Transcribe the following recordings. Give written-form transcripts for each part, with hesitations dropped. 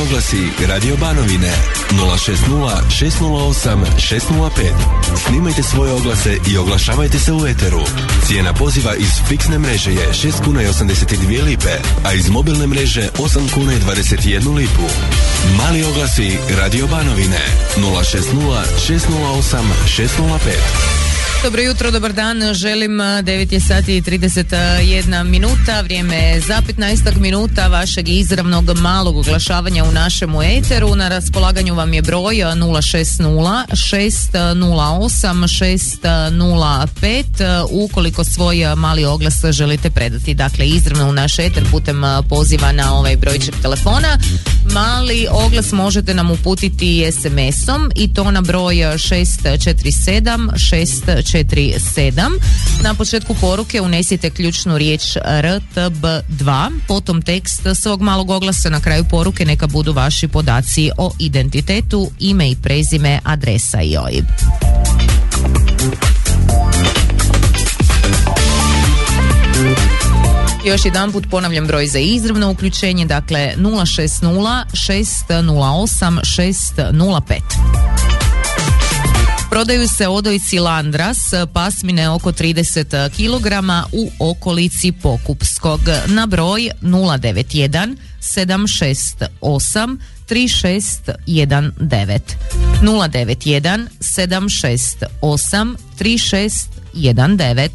oglasi Radio Banovine 060 608 605. Snimajte svoje oglase i oglašavajte se u eteru. Cijena poziva iz fiksne mreže je 6 kuna i 82 lipe, a iz mobilne mreže 8 kuna i 21 lipu. Mali oglasi Radio Banovine 060 608 605. Dobro jutro, dobar dan, želim 9 je sati i 31 minuta, vrijeme za 15 minuta vašeg izravnog malog oglašavanja u našemu eteru. Na raspolaganju vam je broj 060 608 605 ukoliko svoj mali oglas želite predati, dakle izravno u naš eter putem poziva na ovaj brojček telefona. Mali oglas možete nam uputiti SMS-om i to na broj 647 647. Na početku poruke unesite ključnu riječ RTB2, potom tekst svog malog oglasa, na kraju poruke neka budu vaši podaci o identitetu, ime i prezime, adresa i OIB. Još jedan put ponavljam broj za izravno uključenje, dakle 060 608 605. Prodaju se odojci Landras, pasmine oko 30 kg u okolici Pokupskog na broj 091 768 3619. 091 768 3619.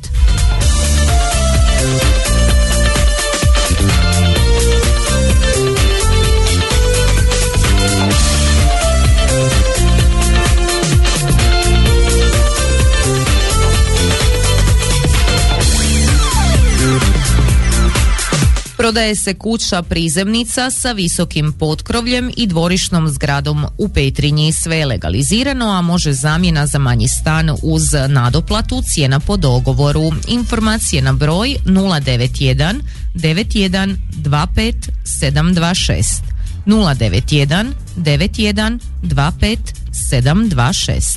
Prodaje se kuća prizemnica sa visokim potkrovljem i dvorišnom zgradom u Petrinji. Sve je legalizirano, a može zamjena za manji stan uz nadoplatu, cijena po dogovoru. Informacije na broj 091 91 25 726. 091 91 25 726.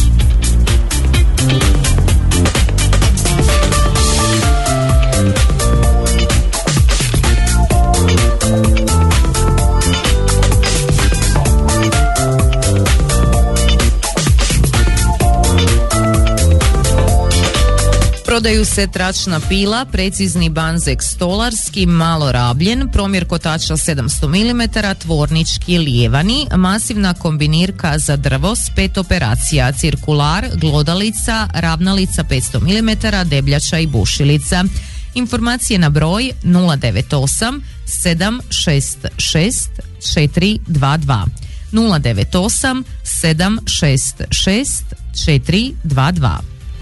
Prodaju se tračna pila, precizni banzek stolarski, malo rabljen, promjer kotača 700 mm, tvornički lijevani, masivna kombinirka za drvo s 5 operacija, cirkular, glodalica, ravnalica 500 mm, debljača i bušilica. Informacije na broj 098 766 422. 098 766 422.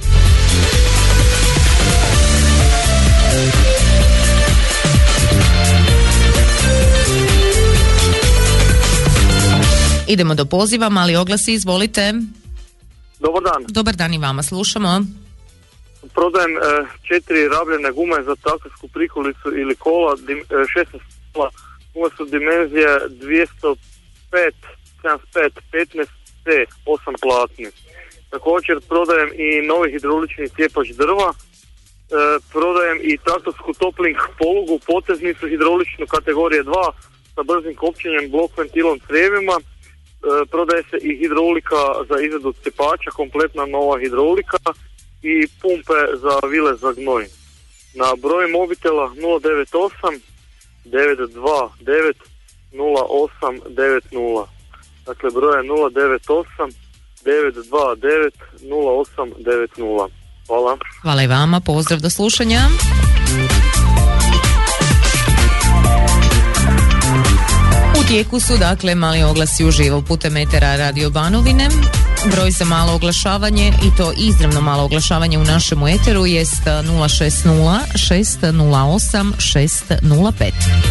Idemo do poziva, mali oglasi, izvolite. Dobar dan. Dobar dan i vama, slušamo. Prodajem 4 rabljene gume za traktorsku prikolicu ili kola, 16 kola, gume su dimenzije 205, 75, 15 C, 8 platni. Također prodajem i novi hidraulični cijepač drva, prodajem i traktorsku topling polugu, poteznicu hidrauličnu kategorije 2 sa brzim kopčenjem, blok ventilom crijevima. Prodaje se i hidraulika za izradu cijepača, kompletna nova hidraulika i pumpe za vile za gnoj. Na broj mobitela 098 929 0890. Dakle, broj je 098 929 0890. Hvala. Hvala i vama, pozdrav, do slušanja. U tijeku su, dakle, mali oglasi uživo putem etera Radio Banovine. Broj za malo oglašavanje, i to izravno malo oglašavanje u našemu eteru, jest 060 608 605.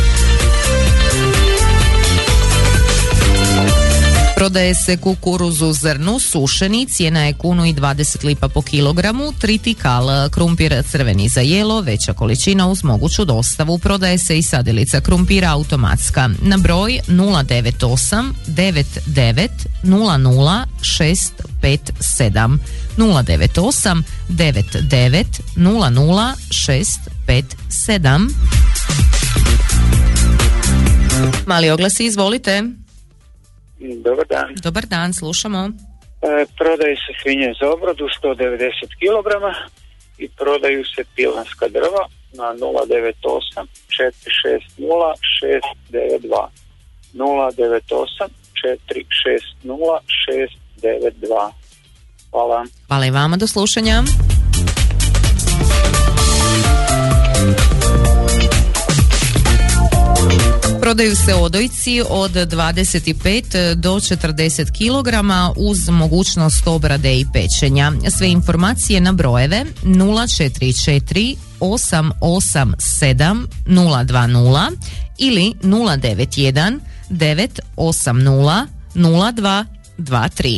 Prodaje se kukuruz u zrnu, sušeni, cijena je 1,20 lipa po kilogramu, tritikal, krumpir crveni za jelo, veća količina uz moguću dostavu. Prodaje se i sadilica krumpira automatska na broj 098 99 00 657. 098 99 00 657. Mali oglasi, izvolite. Dobar dan. Dobar dan, slušamo. Prodaju se svinje za obradu 190 kg i prodaju se pilanska drva na 098 460 692. 098 460 692. Hvala. Hvala i vama, do slušanja. Prodaju se odojci od 25 do 40 kg uz mogućnost obrade i pečenja. Sve informacije na brojeve 044 887 020 ili 091 980 0223.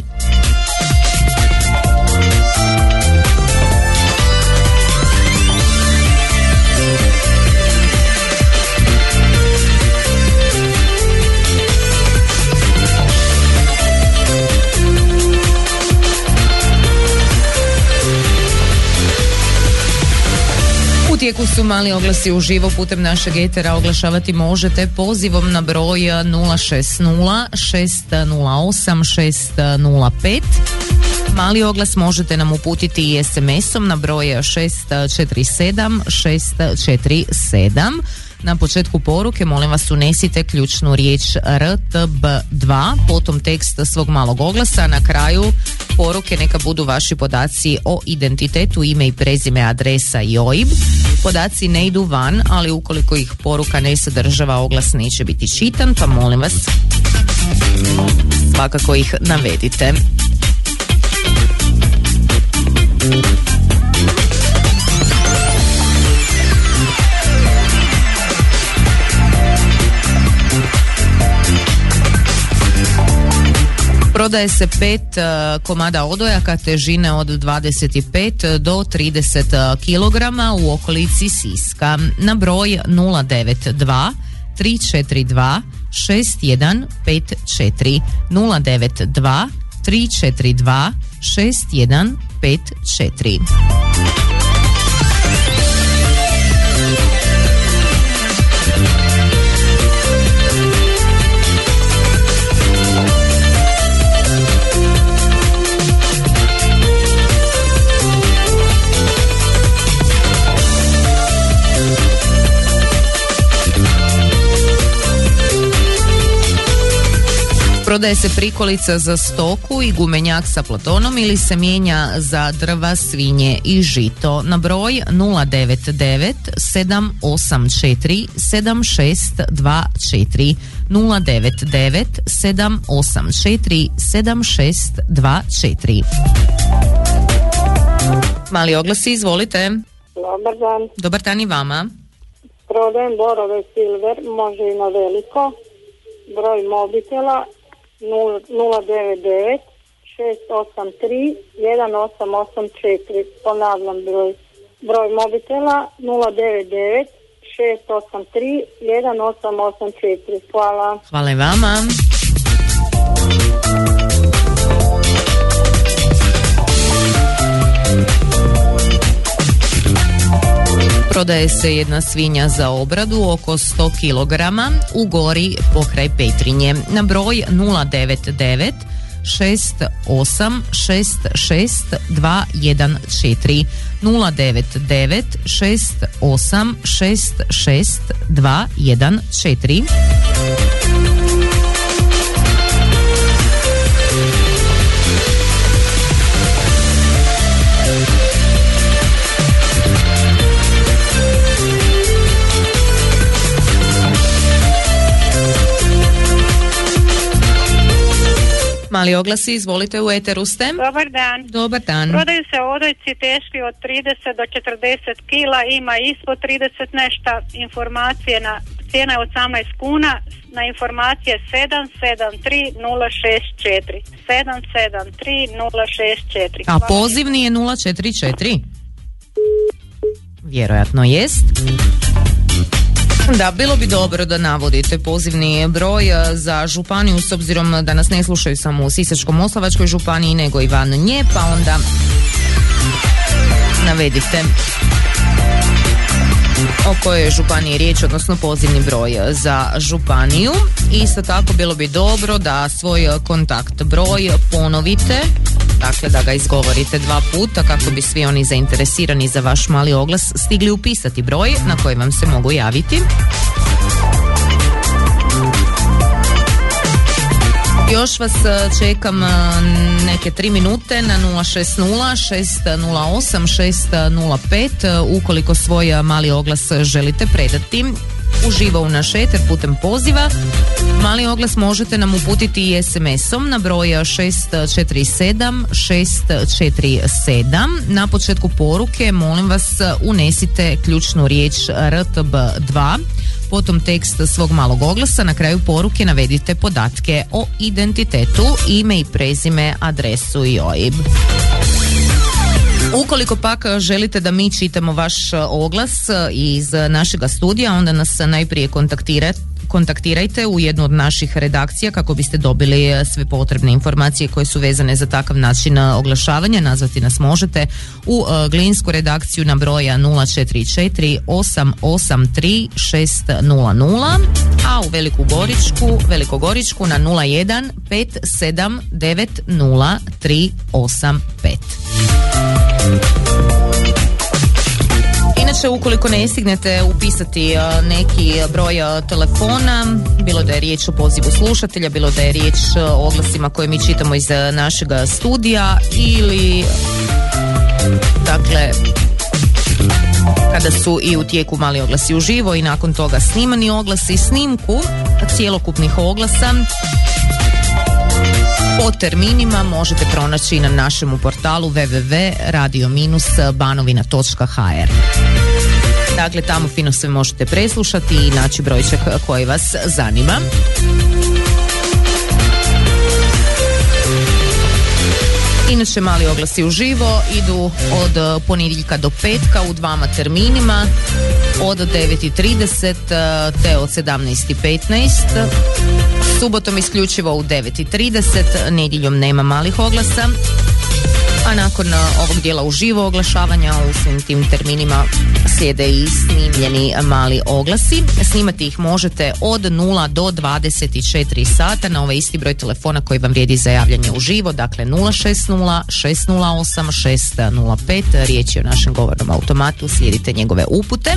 U tijeku su mali oglasi uživo putem našeg etera. Oglašavati možete pozivom na broj 060 608 605. Mali oglas možete nam uputiti i SMS-om na broj 647 647. Na početku poruke molim vas unesite ključnu riječ RTB2, potom tekst svog malog oglasa. Na kraju poruke neka budu vaši podaci o identitetu, ime i prezime, adresa i OIB. Podaci ne idu van, ali ukoliko ih poruka ne sadržava, oglas neće biti čitan, pa molim vas svakako ih navedite. Prodaje se 5 komada odojaka težine od 25 do 30 kg u okolici Siska na broj 092 342 6154 092 342 6154. Prodaje se prikolica za stoku i gumenjak sa platonom ili se mijenja za drva, svinje i žito na broj 099 784 7624 099 784 7624. Mali oglasi, izvolite. Dobar dan. Dobar dan i vama. Prodajem borove silver, može i na veliko. Broj mobitela 099 683 1884. Ponavljam broj mobitela 099 683 1884. Hvala. Hvala i vama. Prodaje se jedna svinja za obradu oko 100 kg u Gori pokraj Petrinje na broj 099 68 66 214 099 68 66 214. Mali oglasi, izvolite, u eteru ste. Dobar dan. Dobar dan. Prodaju se odojci teški od 30 do 40 kila, ima ispod 30 nešta. Informacije na cijena je 18 kuna, na informacije 773 064 773 064. A pozivni je 044? Vjerojatno jest. Da, bilo bi dobro da navodite pozivni broj za županiju, s obzirom da nas ne slušaju samo u Sisačko-moslavačkoj županiji, nego i van nje, pa onda navedite. o kojoj je županiji riječ, odnosno pozivni broj za županiju. Isto tako bilo bi dobro da svoj kontakt broj ponovite, dakle da ga izgovorite 2 puta kako bi svi oni zainteresirani za vaš mali oglas stigli upisati broj na koji vam se mogu javiti. Još vas čekam neke 3 minute na 060-608-605 ukoliko svoj mali oglas želite predati uživo u naš eter putem poziva. Mali oglas možete nam uputiti i SMS-om na broj 647-647. Na početku poruke molim vas unesite ključnu riječ RTB2, potom tekst svog malog oglasa, na kraju poruke navedite podatke o identitetu, ime i prezime, adresu i OIB. Ukoliko pak želite da mi čitamo vaš oglas iz našega studija, onda nas najprije kontaktirajte u jednu od naših redakcija kako biste dobili sve potrebne informacije koje su vezane za takav način oglašavanja. Nazvati nas možete u glinsku redakciju na broja 044 883 600, a u Velikogoričku na 01 57 90 385. Inače, ukoliko ne stignete upisati neki broj telefona, bilo da je riječ o pozivu slušatelja, bilo da je riječ o oglasima koje mi čitamo iz našeg studija ili dakle kada su i u tijeku mali oglasi uživo i nakon toga snimani oglasi i snimku cjelokupnih oglasa po terminima možete pronaći na našemu portalu www.radio-banovina.hr. Dakle, tamo fino sve možete preslušati i naći brojček koji vas zanima. Inače, mali oglasi uživo idu od ponedjeljka do petka u 2 terminima, od 9:30 te od 17:15. Subotom isključivo u 9:30, nedjeljom nema malih oglasa, a nakon ovog dijela uživo oglašavanja u svim tim terminima slijede i snimljeni mali oglasi. Snimati ih možete od 0 do 24 sata na ovaj isti broj telefona koji vam vrijedi za javljanje uživo, dakle 060 608 605. Riječ je o našem govornom automatu, slijedite njegove upute.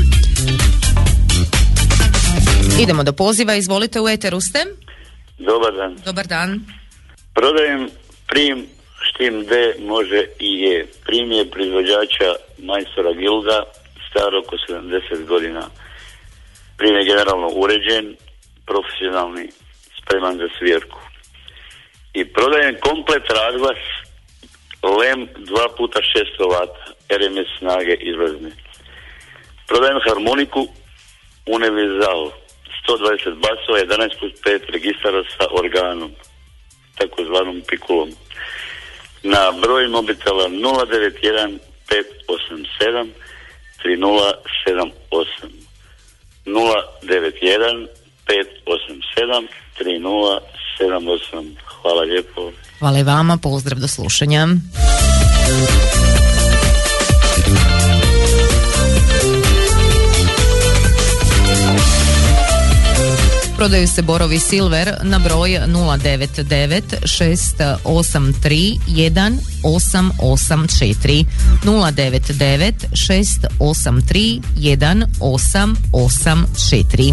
Idemo do poziva, izvolite, u eteru ste. Dobar dan. Dobar dan. Prodajem prim Štim D može i je. Prim je proizvođača majstora Gilda, star oko 70 godina. Prim je generalno uređen, profesionalni, spreman za svirku. I prodajem komplet razglas LEM 2x600 W, RMS snage izlazne. Prodajem harmoniku Universal 120 basova, 11+5 registara sa organom, takozvanom pikulom. Na broj mobitela 091 587 3078 091 587 3078. Hvala lijepo. Hvala i vama, pozdrav, do slušanja. Prodaju se borovi Silver na broj 099 683 1884 099 683 1884.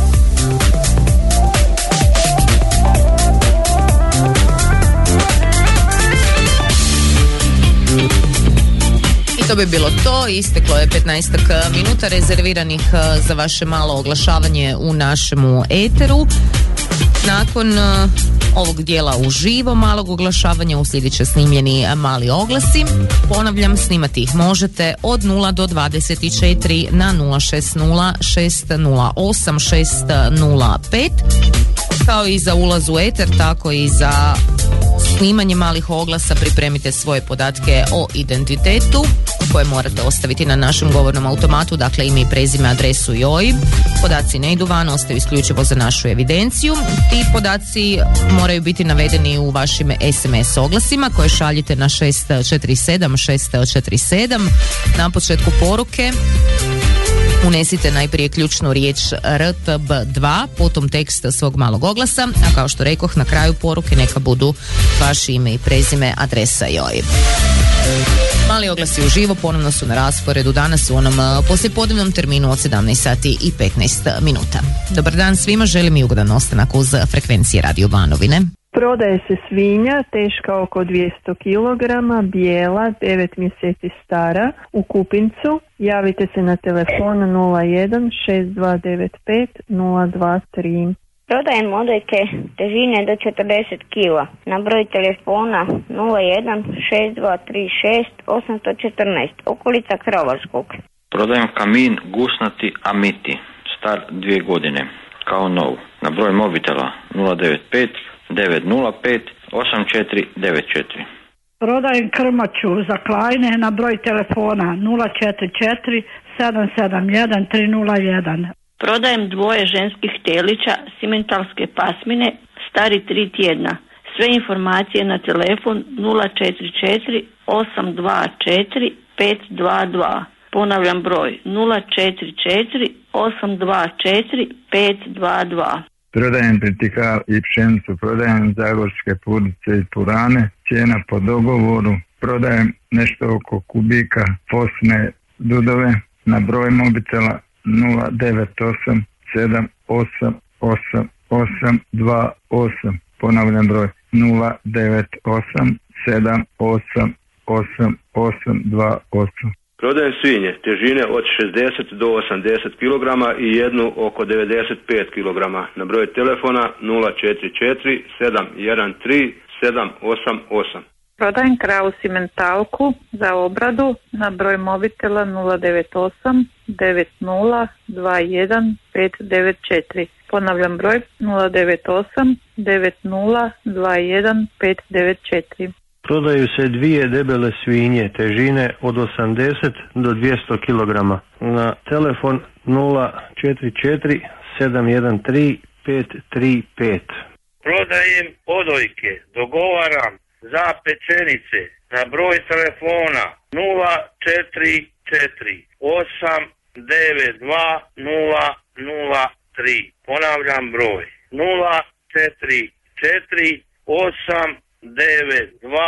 To bi bilo to, isteklo je 15 minuta rezerviranih za vaše malo oglašavanje u našemu eteru. Nakon ovog dijela uživo malog oglašavanja uslijedit će snimljeni mali oglasi. Ponavljam, snimati ih možete od 0 do 24 na 060 608 605. Kao i za ulaz u eter, tako i za snimanje malih oglasa pripremite svoje podatke o identitetu koje morate ostaviti na našem govornom automatu, dakle ime i prezime, adresu i OIB. Podaci ne idu van, ostaju isključivo za našu evidenciju. Ti podaci moraju biti navedeni u vašim SMS oglasima koje šaljite na 647 647. Na početku poruke Unesite najprije ključnu riječ RTB2, potom tekst svog malog oglasa, a kao što rekoh, na kraju poruke neka budu vaše ime i prezime, adresa i OIB. Mali oglasi uživo ponovno su na rasporedu danas u onom poslijepodnevnom terminu od 17 sati i 15 minuta. Dobar dan svima, želim i ugodan ostanak uz frekvencije Radio Banovine. Prodaje se svinja teška oko 200 kg, bijela, 9 mjeseci stara, u Kupincu. Javite se na telefon 01 6295 023. Prodajem odojke težine do 40 kg. Na broj telefona 01 6236 814, okolica Kravarskog. Prodajem kamin gusnati Amiti, star 2 godine, kao nov. Na broj mobitela 095 905 8494. Prodajem krmaču za klajne na broj telefona 044 771 301. Prodajem 2 ženskih telića simentalske pasmine, stari 3 tjedna. Sve informacije na telefon 044 824 522. Ponavljam broj 044 824 522. Prodajem pritikal i pšenicu, prodajem zagorske purice i purane, cijena po dogovoru, prodajem nešto oko kubika fosne dudove na broj mobitela 098 788 828. Ponavljam broj 098 788 828. Prodajem svinje težine od 60 do 80 kg i jednu oko 95 kg. Na broj telefona 044 713 788. Prodajem kravu simentalku za obradu na broj mobitela 098 90 21 594. Ponavljam broj 098 90 21 594. Prodaju se 2 debele svinje težine od 80 do 200 kg. Na telefon 044 713 535. Prodajem odojke, dogovaram za pečenice na broj telefona 044 892 003. Ponavljam broj 044 892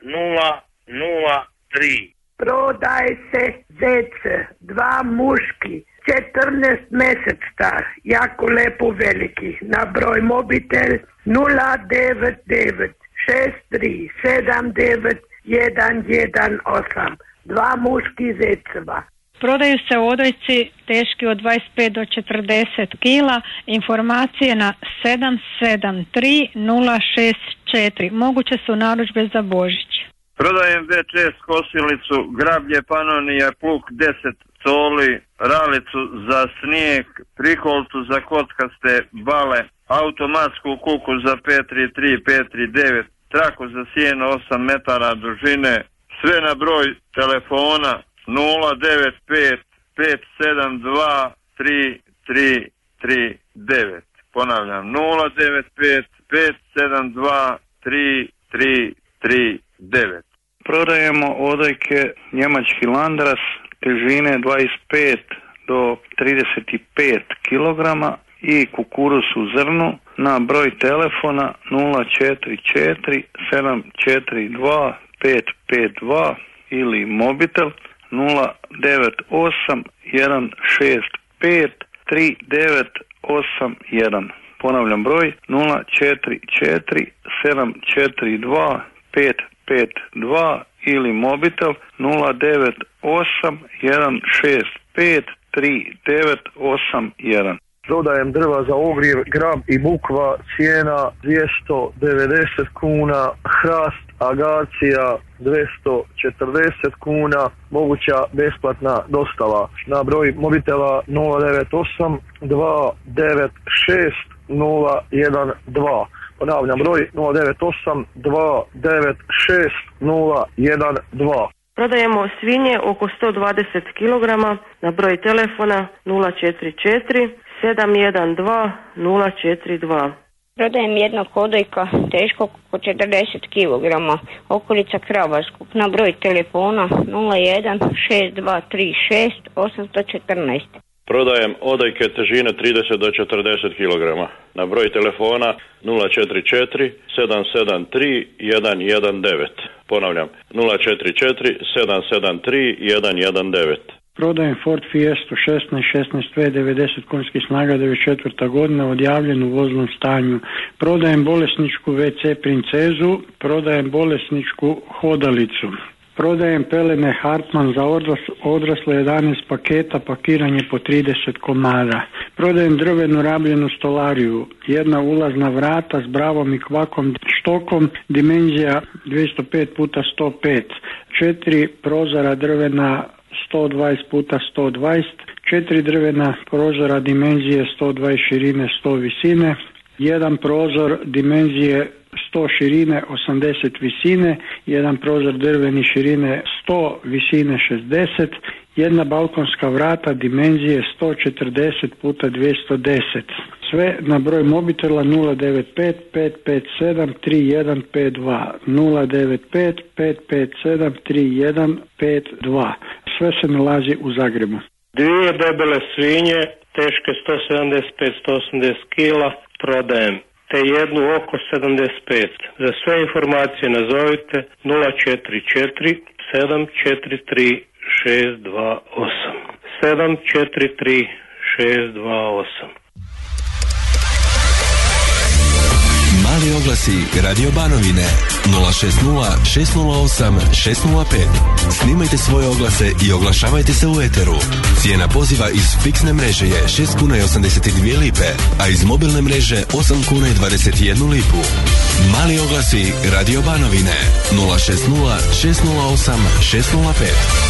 003. Prodaje se zec, 2 muški, 14 mjesec star, jako lepo veliki, na broj mobitel 099 63 79 118, 2 muški zeceva. Prodaju se odojci teški od 25 do 40 kg, informacije na 773 064. Moguće su narudžbe za Božić. Prodajem VČS kosilicu, grablje Panonija, pluk 10 coli, ralicu za snijeg, prikolcu za kockaste bale, automatsku kuku za 533, 539, traku za sjeno 8 metara dužine, sve na broj telefona 095 572 3339. Ponavljam 095 572 3339. Prodajemo odojke njemački landras težine 25 do 35 kg i kukuruz u zrnu na broj telefona 044 742 552 ili mobitel 098 165 3981. Ponavljam broj 044 742 552 ili mobitel 098 165 3981. Prodajem drva za ogrjev, grab i bukva, cijena 290 kuna, hrast, agacija 240 kuna, moguća besplatna dostava. Na broj mobitela 098 296 012. Ponavljam broj 098 296 012. Prodajemo svinje oko 120 kg na broj telefona 044 712 042. Prodajem jednog odojka teškog oko 40 kg, okolica Kravarskog, na broj telefona 01 6236 814. Prodajem odojke težine 30 do 40 kg. Na broj telefona 044 773 119. Ponavljam, 044 773 119. Prodajem Ford Fiestu 16V 90 konjskih snaga 94. godina, odjavljen u voznom stanju. Prodajem bolesničku WC Princezu, prodajem bolesničku hodalicu. Prodajem pelene Hartman za odrasle 11 paketa, pakiranje po 30 komada. Prodajem drvenu rabljenu stolariju, jedna ulazna vrata s bravom i kvakom štokom, dimenzija 205 x 105, 4 prozora drvena 120 x 120, 4 drvena prozora dimenzije 120 širine 100 visine, jedan prozor dimenzije 100 širine 80 visine, jedan prozor drveni širine 100 visine 60, jedna balkonska vrata dimenzije 140 x 210. Sve na broj mobitela 095 557 3152, 095 557 3152. Sve se nalazi u Zagrebu. Dvije debele svinje, teške 175-180 kila, prodajem, te jednu oko 75. Za sve informacije nazovite 044 743 628. 743 628. Mali oglasi Radio Banovine 060 608 605. Snimajte svoje oglase i oglašavajte se u eteru. Cijena poziva iz fiksne mreže je 6 kuna i 82 lipe, a iz mobilne mreže 8 kuna i 21 lipu. Mali oglasi Radio Banovine 060 608 605.